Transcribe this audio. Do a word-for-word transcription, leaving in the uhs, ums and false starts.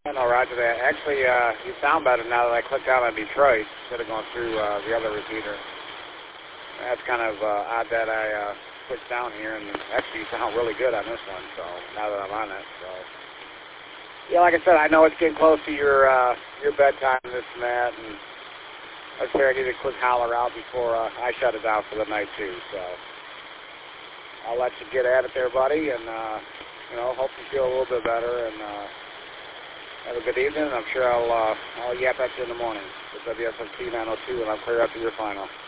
I know, roger that. Actually, uh, you sound better now that I clicked out on Detroit instead of going through uh, the other repeater. That's kind of uh, odd that I uh, switched down here, and actually you sound really good on this one, so now that I'm on it. So, yeah, like I said, I know it's getting close to your uh, your bedtime and this and that, and I figured I needed a quick holler out before uh, I shut it down for the night, too. So I'll let you get at it there, buddy, and, uh, you know, hope you feel a little bit better, and uh, have a good evening. I'm sure I'll, uh, I'll yap at you in the morning with W S M C nine oh two, and I'll clear up to your final.